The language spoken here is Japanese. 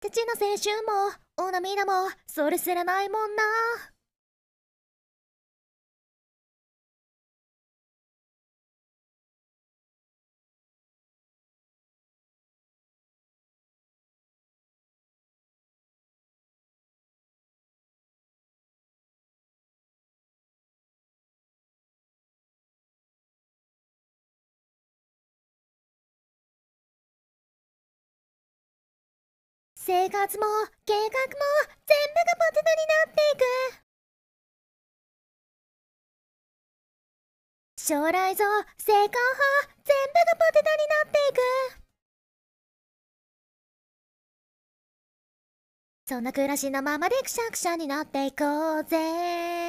ちの青春もお涙もそれすらないもんな。生活も計画も全部がポテトになっていく。将来像、成功法、全部がポテトになっていく。そんな暮らしのままでくしゃくしゃになっていこうぜ。